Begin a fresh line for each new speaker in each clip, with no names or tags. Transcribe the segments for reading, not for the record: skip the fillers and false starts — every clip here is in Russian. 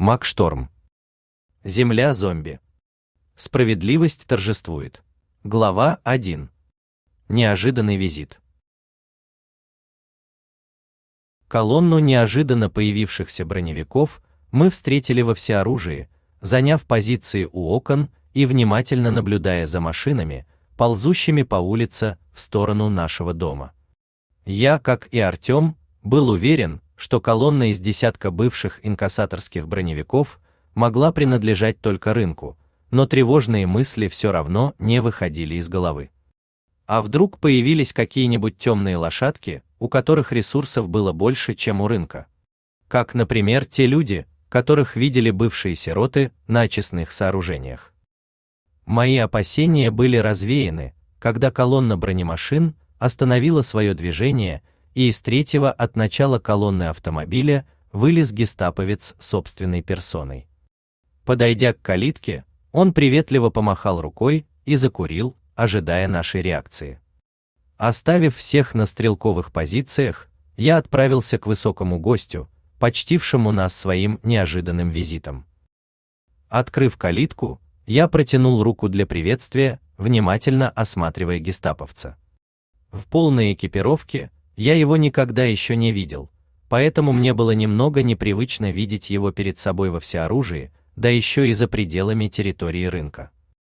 Макшторм. Земля зомби. Справедливость торжествует. Глава 1. Неожиданный визит. Колонну неожиданно появившихся броневиков мы встретили во всеоружии, заняв позиции у окон и внимательно наблюдая за машинами, ползущими по улице в сторону нашего дома. Я, как и Артем, был уверен, что колонна из десятка бывших инкассаторских броневиков могла принадлежать только рынку, но тревожные мысли все равно не выходили из головы. А вдруг появились какие-нибудь темные лошадки, у которых ресурсов было больше, чем у рынка? Как, например, те люди, которых видели бывшие сироты на очистных сооружениях. Мои опасения были развеяны, когда колонна бронемашин остановила свое движение, и из третьего от начала колонны автомобиля вылез гестаповец собственной персоной. Подойдя к калитке, он приветливо помахал рукой и закурил, ожидая нашей реакции. Оставив всех на стрелковых позициях, я отправился к высокому гостю, почтившему нас своим неожиданным визитом. Открыв калитку, я протянул руку для приветствия, внимательно осматривая гестаповца. В полной экипировке я его никогда еще не видел, поэтому мне было немного непривычно видеть его перед собой во всеоружии, да еще и за пределами территории рынка.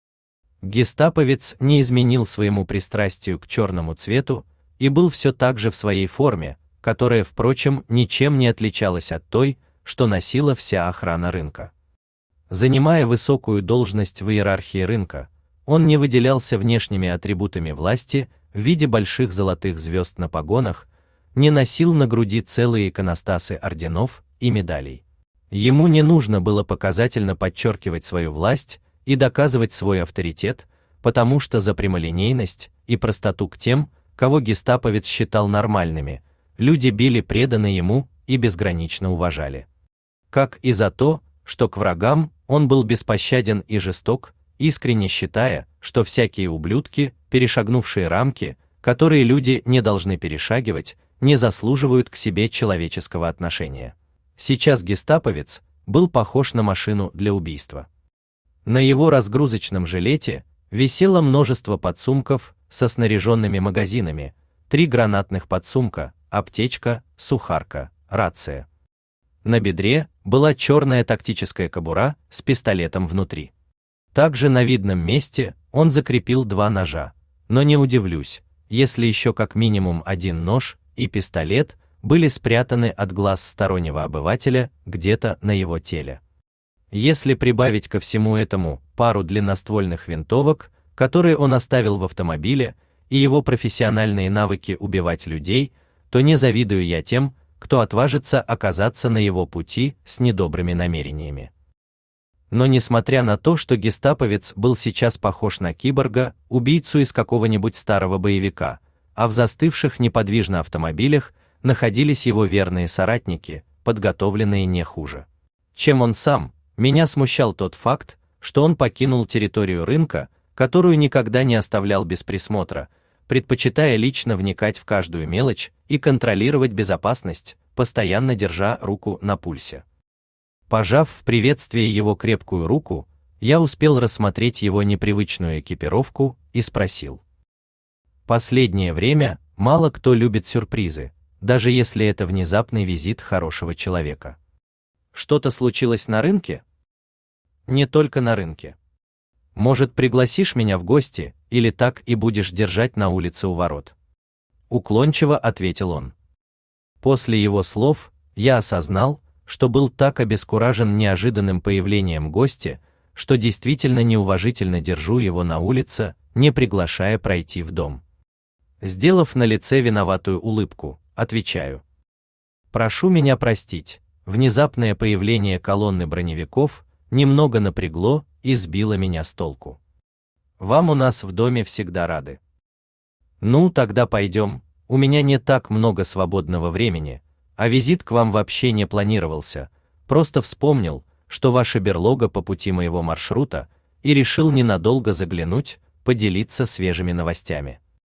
Гестаповец не изменил своему пристрастию к черному цвету и был все так же в своей форме, которая, впрочем, ничем не отличалась от той, что носила вся охрана рынка. Занимая высокую должность в иерархии рынка, он не выделялся внешними атрибутами власти в виде больших золотых звезд на погонах, не носил на груди целые иконостасы орденов и медалей. Ему не нужно было показательно подчеркивать свою власть и доказывать свой авторитет, потому что за прямолинейность и простоту к тем, кого гестаповец считал нормальными, люди били преданно ему и безгранично уважали. Как и за то, что к врагам он был беспощаден и жесток, искренне считая, что всякие ублюдки, перешагнувшие рамки, которые люди не должны перешагивать, не заслуживают к себе человеческого отношения. Сейчас гестаповец был похож на машину для убийства. На его разгрузочном жилете висело множество подсумков со снаряженными магазинами, 3 гранатных подсумка, аптечка, сухарка, рация. На бедре была черная тактическая кобура с пистолетом внутри. Также на видном месте он закрепил 2 ножа, но не удивлюсь, если еще как минимум 1 нож и пистолет были спрятаны от глаз стороннего обывателя где-то на его теле. Если прибавить ко всему этому пару длинноствольных винтовок, которые он оставил в автомобиле, и его профессиональные навыки убивать людей, то не завидую я тем, кто отважится оказаться на его пути с недобрыми намерениями. Но несмотря на то, что гестаповец был сейчас похож на киборга, убийцу из какого-нибудь старого боевика, а в застывших неподвижно автомобилях находились его верные соратники, подготовленные не хуже, чем он сам, меня смущал тот факт, что он покинул территорию рынка, которую никогда не оставлял без присмотра, предпочитая лично вникать в каждую мелочь и контролировать безопасность, постоянно держа руку на пульсе. Пожав в приветствии его крепкую руку, я успел рассмотреть его непривычную экипировку и спросил. Последнее время мало кто любит сюрпризы, даже если это внезапный визит хорошего человека. Что-то случилось на рынке? Не только на рынке. Может, пригласишь меня в гости, или так и будешь держать на улице у ворот? Уклончиво ответил он. После его слов я осознал, что был так обескуражен неожиданным появлением гостя, что действительно неуважительно держу его на улице, не приглашая пройти в дом. Сделав на лице виноватую улыбку, отвечаю: прошу меня простить, внезапное появление колонны броневиков немного напрягло и сбило меня с толку. Вам у нас в доме всегда рады. Ну, тогда пойдем, у меня не так много свободного времени, а визит к вам вообще не планировался, просто вспомнил, что ваша берлога по пути моего маршрута, и решил ненадолго заглянуть, поделиться свежими новостями.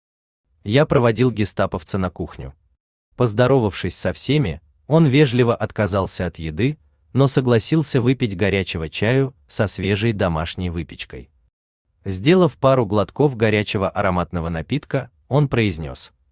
Я проводил гестаповца на кухню. Поздоровавшись со всеми, он вежливо отказался от еды, но согласился выпить горячего чаю со свежей домашней выпечкой. Сделав пару глотков горячего ароматного напитка, он произнес: